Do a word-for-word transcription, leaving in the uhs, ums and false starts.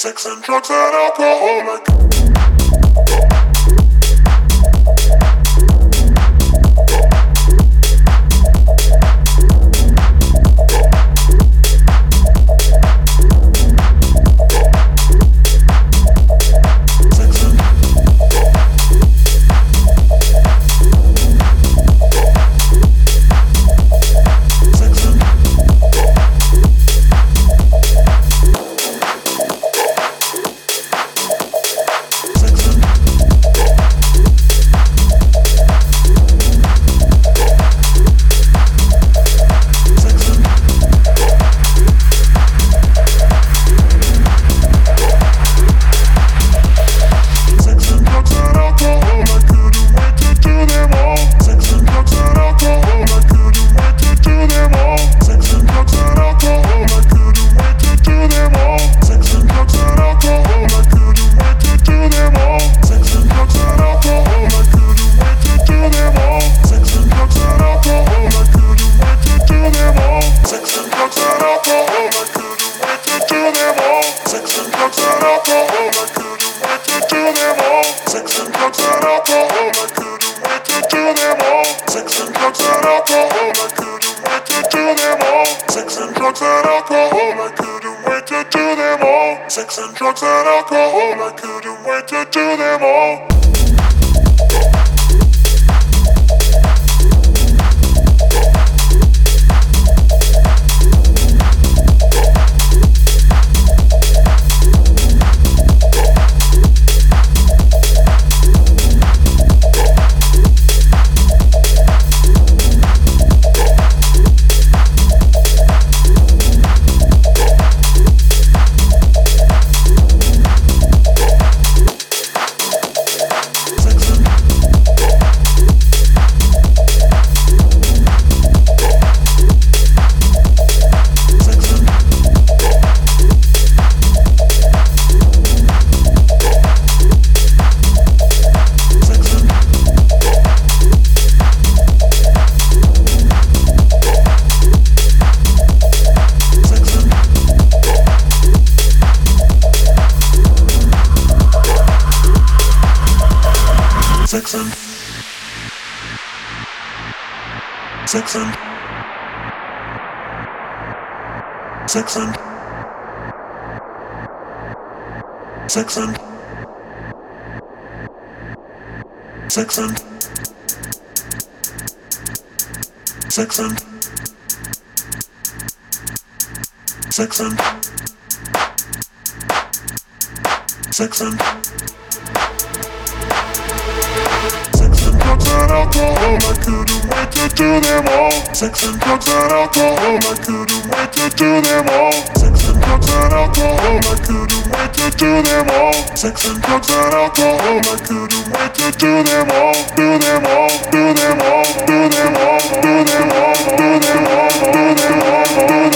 Sex and drugs and alcohol like Sex and drugs and alcohol, I couldn't wait to do them all. Sex and Sex and Sex and Sex and Sex and Sex and Sex and Sex and drugs and alcohol, I couldn't wait to do them all. Sex and drugs and alcohol, I couldn't wait to do them all. Sex and drugs and alcohol, I couldn't wait to do them all. Sex and drugs and alcohol, I couldn't wait to do them all. Do them all, do them all, do them all, do them all, do them all, do them all, do them all.